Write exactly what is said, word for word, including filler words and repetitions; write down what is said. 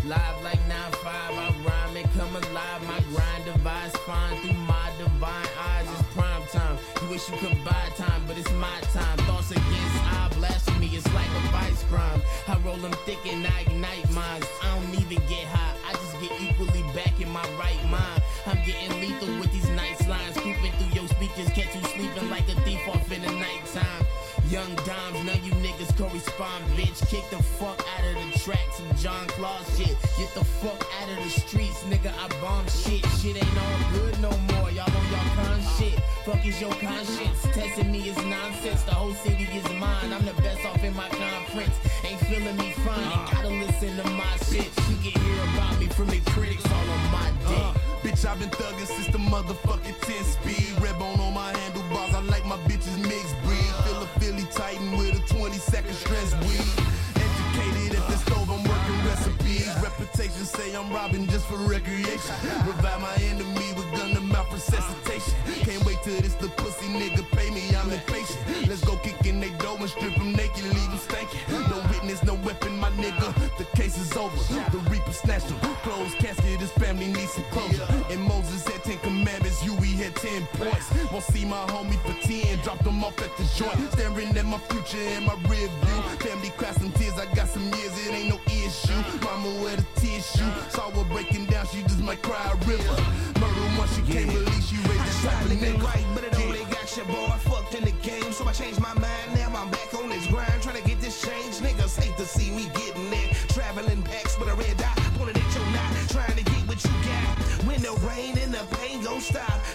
Live like nine five, I rhyme and come alive. My grind divides fine through my divine eyes. It's prime time. You wish you could buy time, but it's my time. Thoughts against I blasphemy, it's like a vice crime. I roll them thick and I ignite minds. I don't even get high, I just get equally back in my right mind. I'm getting lethal with these nice lines, creeping through your speakers, catch you sleeping like a thief off in the nighttime. Young dimes, none you niggas correspond, bitch. Kick the fuck out of the tracks of John Claw shit. Get the fuck out of the streets, nigga, I bomb shit. Shit ain't all good no more, y'all on y'all con shit. Fuck is your conscience, testing me is nonsense. The whole city is mine, I'm the best off in my conference. Ain't feeling me fine, ain't gotta listen to my shit. You can hear about me from the critics all on my dick. Uh, bitch, I've been thugging since the motherfucking ten speed. Red bone on my handlebars, I like my bitches mixed breed. Feel a Philly Titan with a twenty second stress weed. Educated at the stove, I'm working recipes. Reputation say I'm robbing just for recreation. Revive my enemy with gun to mouth resuscitation. Can't wait till this the pussy nigga pay me, I'm impatient. Let's go kick in they dough and strip them naked, leave them stankin'. No witness, no weapon, my nigga, the case is over. The Reaper snatched him, closed casket, his family needs some closure. And Moses had ten commandments, Huey had ten points. Won't see my homie for ten, dropped them off at the joint. Staring at my future and my rear view. Family cry some tears, I got some years, it ain't no issue. Mama wear the tissue, saw her breaking down, she just might cry a river. Murder once she can't believe she raised this type of nigga. Right, but it only got your boy fucked in the game, so I changed my mind. Now I'm back on this grind, trying to get this change. Niggas hate to see me getting there. Traveling packs with a red dot, pointed at your knot, trying to get what you got. When the rain and the pain gon' stop,